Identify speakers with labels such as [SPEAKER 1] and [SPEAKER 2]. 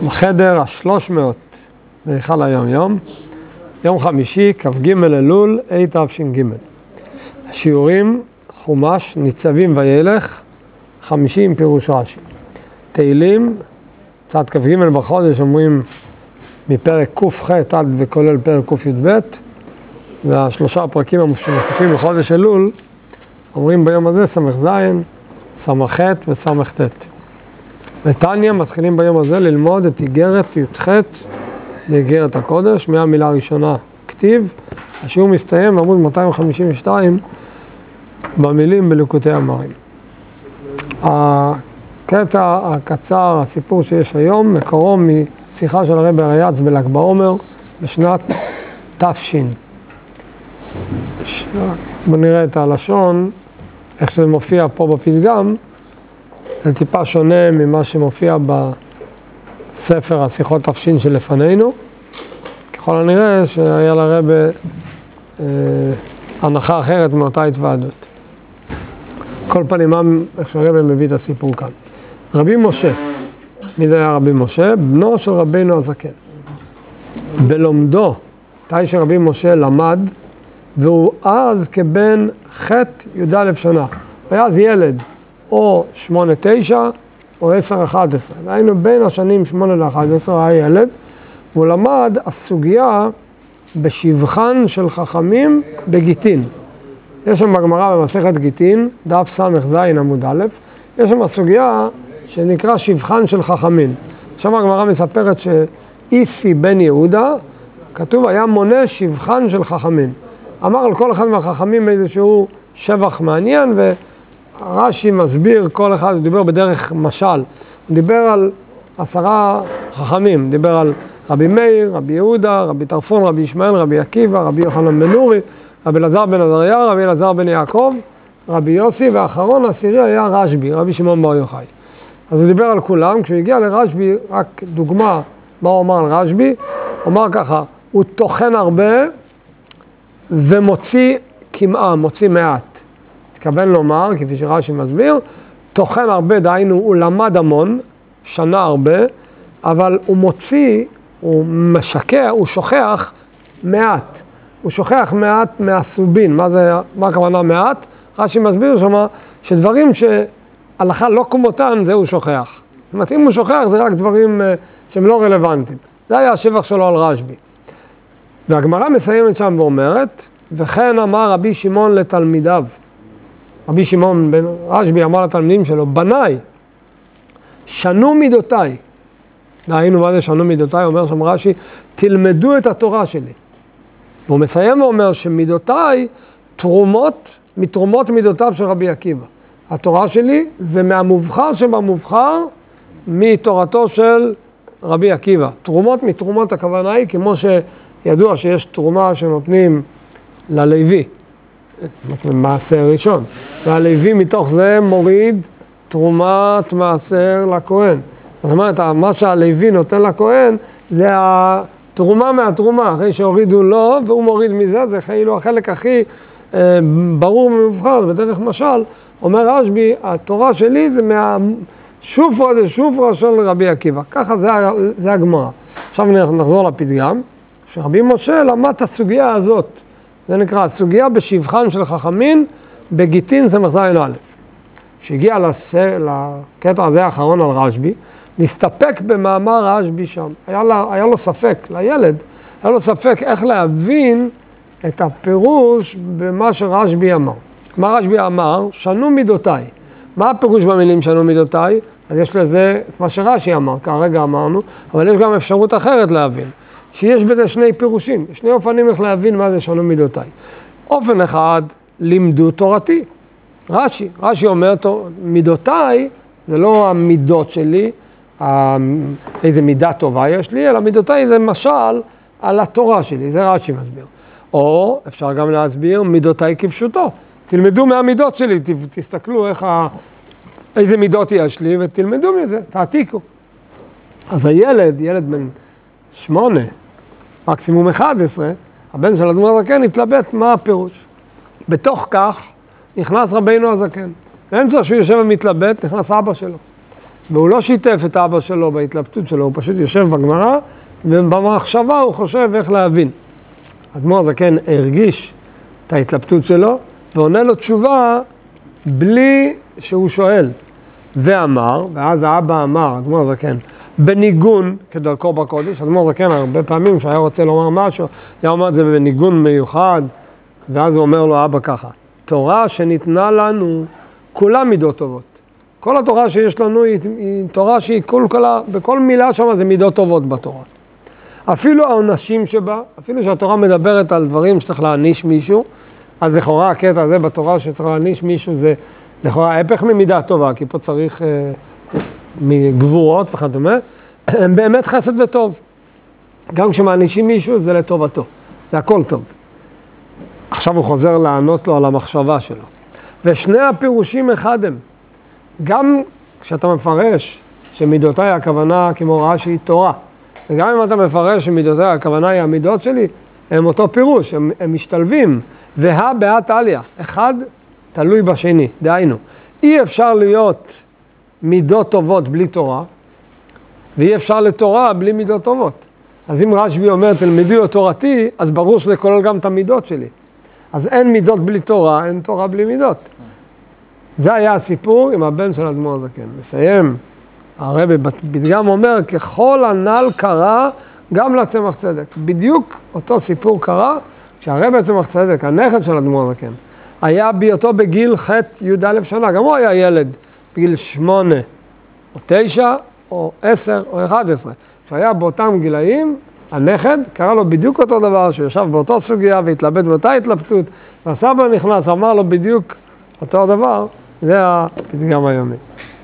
[SPEAKER 1] בחדר ה-300 בהיכל היום יום, יום חמישי, כ"ג אלול, התש"ג. השיעורים, חומש, ניצבים וילך, 50 פירוש רש"י. תהילים, צד כ"ג בחודש, אומרים מפרק ק"ח עד וכולל פרק ק"י"ב, והשלושה הפרקים המוסיפים לחודש אלול, אומרים ביום הזה ס"ז, ס"ח וס"ט. בתניא מתחילים ביום הזה ללמוד את איגרת י"ח באיגרת הקודש, מהמילה הראשונה כתיב. השיעור מסתיים בעמוד 252 במילים בליקוטי המוהר"ן. הקטע הקצר, הסיפור שיש היום, מקורו משיחה של הרבי אריאץ בל"ג בעומר בשנת תש. בואו נראה את הלשון, איך שזה מופיע פה בפתגם. זה טיפה שונה ממה שמופיע בספר השיחות תש שלפנינו. ככל הנראה שהיה לרבי הנחה אחרת מאותה התוועדות. כל פנים, איך שהרבי מביא את הסיפור כאן. רבי משה, מי זה היה רבי משה? בנו של רבינו הזקן. בלומדו, מתי שרבי משה למד, והוא אז כבן ח' י"א שנה. הוא היה אז ילד, או 8-9, או 10-11. היינו בין השנים 8-11, היה ילד, והוא למד הסוגיה בשבחן של חכמים בגיטין. יש שם בגמרא במסכת גיטין, דף ס"ז עמוד א', יש שם הסוגיה שנקרא שבחן של חכמים. שם הגמרא מספרת שאיסי בן יהודה, כתוב היה מונה שבחן של חכמים. אמר על כל אחד מהחכמים איזשהו שבח מעניין, ורש"י מסביר כל אחד, הוא דיבר בדרך משל. הוא דיבר על 10 חכמים, דיבר על רבי מאיר, רבי יהודה, רבי טרפון, רבי ישמעאל, רבי עקיבא, רבי יוחנן בן נורי, רבי אלעזר בן עזריה, רבי אלעזר בן יעקב, רבי יוסי, ואחרון העשירי היה רשב"י, רבי שמעון בר יוחאי. אז הוא דיבר על כולם. כשהוא הגיע לרשב"י, רק דוגמה מה הוא אמר על רשב"י, הוא אמר ככה, הוא טוחן הרבה ומוציא כמעה, מוציא מעט. התכוון לומר, כפי שרש"י מסביר, טוחן הרבה, דהיינו, הוא למד המון, שנה הרבה, אבל הוא מוציא, הוא משקע, הוא שוכח מעט. הוא שוכח מעט מהסובין. מה הכוונה מעט? רש"י מסביר שמה, שדברים שהלכה לא כמותן, זה הוא שוכח. זאת אומרת, אם הוא שוכח, זה רק דברים שהם לא רלוונטיים. זה היה השבח שלו על רשב"י. והגמרא מסיימת שם ואומרת, וכן אמר רבי שמעון לתלמידיו. רבי שמעון בן רשב"י אמר לתלמידים שלו, בניי, שנו מידותיי. דהיינו, מה זה שנו מידותיי? אומר שם רש"י, תלמדו את התורה שלי. והוא מסיים ואומר שמידותיי מתרומות מידותיו של רבי עקיבא. התורה שלי זה מהמובחר שבמובחר מתורתו של רבי עקיבא. מתרומות הכוונה היא, כמו שידוע שיש תרומה שנותנים ללוי, מעשר ראשון. והלוי מתוך זה מוריד תרומת מעשר לכהן. זאת אומרת, מה שהלוי נותן לכהן זה התרומה מהתרומה, אחרי שהורידו לו והוא מוריד מזה, זה כאילו החלק הכי ברור ומובחר, בדרך משל, אומר רשב"י, התורה שלי זה מהשופרא דשופרא של רבי עקיבא. ככה זה הגמרא. עכשיו נחזור לפתגם, שרבי משה למד את הסוגיה הזאת, זה נקרא הסוגיה בשבחן של חכמים בגיטין ס"ז א'. שהגיע לקטע הזה האחרון על רשב"י, נסתפק במאמר רשב"י שם. היה לו ספק, לילד, היה לו ספק איך להבין את הפירוש במה שרשב"י אמר. מה רשב"י אמר? שנו מידותיי. מה הפירוש במילים שנו מידותיי? אז יש לזה את מה שרש"י אמר, כרגע אמרנו, אבל יש גם אפשרות אחרת להבין. שיש בזה שני פירושים, שני אופנים איך להבין מה זה שנו מידותיי. אופן אחד, לימדו תורתי. רש"י אומר, מידותיי זה לא המידות שלי, איזה מידה טובה יש לי, אלא מידותיי זה משל על התורה שלי, זה רש"י מסביר. או אפשר גם להסביר מידותיי כפשוטו. תלמדו מהמידות שלי, תסתכלו איזה מידות יש לי ותלמדו מזה, תעתיקו. אז ילד בן 8, מקסימום 11, הבן של אדמו"ר הזקן התלבט מה הפירוש. בתוך כך נכנס רבינו הזקן. באמצע שהוא יושב ומתלבט, נכנס אבא שלו. והוא לא שיתף את אבא שלו בהתלבטות שלו, הוא פשוט יושב בגמרא, ובמחשבה הוא חושב איך להבין. האדמו"ר הזקן הרגיש את ההתלבטות שלו, ועונה לו תשובה בלי שהוא שואל. ואמר, ואז האבא אמר, האדמו"ר הזקן, בניגון כדרכו בקודש, האדמו"ר הזקן הרבה פעמים כשהיה רוצה לומר משהו, היה אומר את זה בניגון מיוחד, ואז הוא אומר לו האבא ככה, תורה שניתנה לנו, כולה מידות טובות. כל התורה שיש לנו היא תורה שהיא בכל מילה שם זה מידות טובות בתורה. אפילו העונשים שבה, אפילו שהתורה מדברת על דברים שצריך להעניש מישהו, אז לכאורה הקטע הזה בתורה שצריך להעניש מישהו זה לכאורה ההפך ממידה טובה, כי פה צריך מגבורות וכדומה, הם באמת חסד וטוב. גם כשמענישים מישהו זה לטובתו, זה הכל טוב. עכשיו הוא חוזר לענות לו על המחשבה שלו. ושני הפירושים אחד הם. גם כשאתה מפרש שמידותיי הכוונה כמו רעה שהיא תורה, וגם אם אתה מפרש שמידותיי הכוונה היא המידות שלי, הם אותו פירוש, הם משתלבים. והא בהא תליא, אחד תלוי בשני, דהיינו. אי אפשר להיות מידות טובות בלי תורה, ואי אפשר לתורה בלי מידות טובות. אז אם רשב"י אומר תלמדו את תורתי, אז ברור שזה כולל גם את המידות שלי. אז אין מידות בלי תורה, אין תורה בלי מידות. זה היה הסיפור עם הבן של האדמו"ר הזקן. מסיים, הרבי בפתגם אומר, ככל הנ"ל קרה גם לצמח צדק. בדיוק אותו סיפור קרה, כשהרבי צמח צדק, הנכד של האדמו"ר הזקן, היה בהיותו בגיל ח' י"א שנה, גם הוא היה ילד בגיל 8 או 9 או 10 או 11. כשהיה באותם גילאים, הנכד קרא לו בדיוק אותו דבר, שהוא ישב באותו סוגיה והתלבט באותה התלבטות, והסבא נכנס, אמר לו בדיוק אותו דבר, זה הפתגם היומי.